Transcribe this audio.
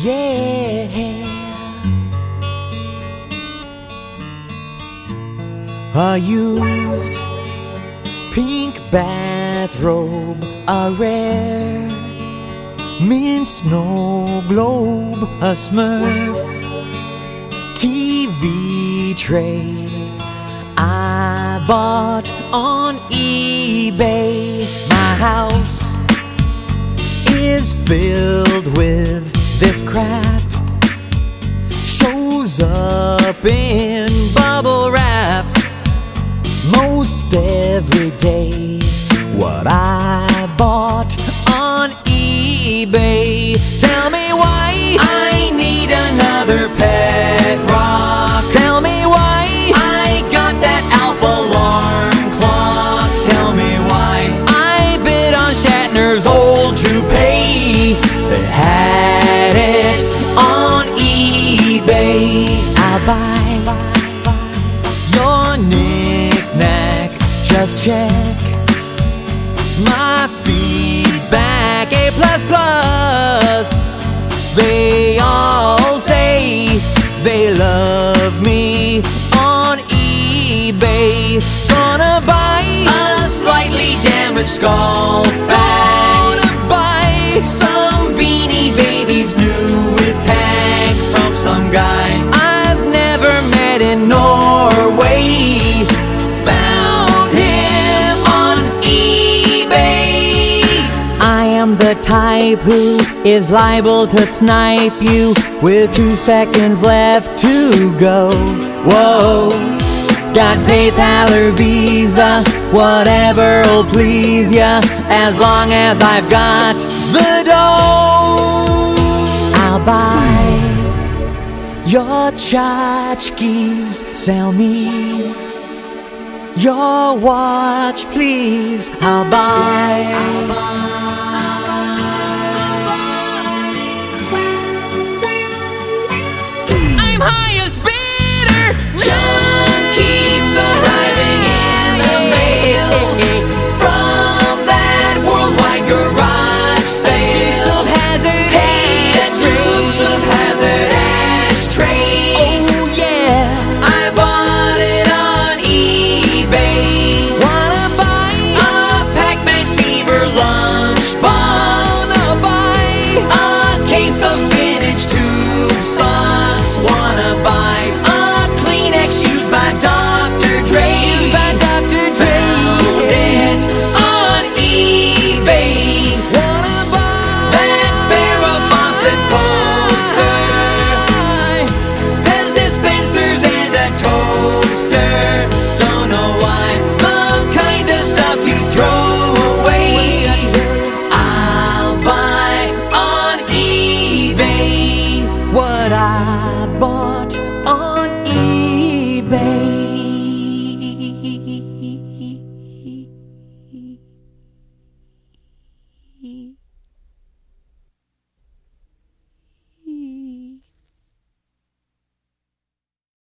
yeah. A used pink bathrobe, a rare mint snow globe, a Smurf TV tray I bought on eBay. My house is filled with this crap, shows up in bubble wrap most every day. What I bought on eBay. Tell me why I need another pet rock. Tell me why I got that Alpha alarm clock. Tell me why I bid on Shatner's old toupee. They had it on eBay. I'll buy your knick-knack, just check my feedback, A++. They all say they love me on eBay. Gonna buy a slightly damaged golf bag. Gonna buy some Beanie Babies new with tag from some guy I've never met in Norway. Found him on eBay. I am the type who is liable to snipe you with 2 seconds left to go. Whoa, got PayPal or Visa, whatever'll please ya, as long as I've got the dough. I'll buy your tchotchkes, sell me your watch, please. I'll buy. I'm highest bidder. John keeps arriving in the mail from that worldwide garage sale. Dukes of Hazzard, hey, Dukes of Hazzard ashtray. Oh yeah, I bought it on eBay. Wanna buy a Pac-Man Fever lunchbox? Wanna buy a case of vintage tube socks? Wanna buy a Kleenex used by Dr. Dre? Found it on eBay. Wanna buy that Farrah Fawcett poster, Pez dispensers and a toaster. Don't know why, the kind of stuff you throw away. I'll buy on eBay. What I bought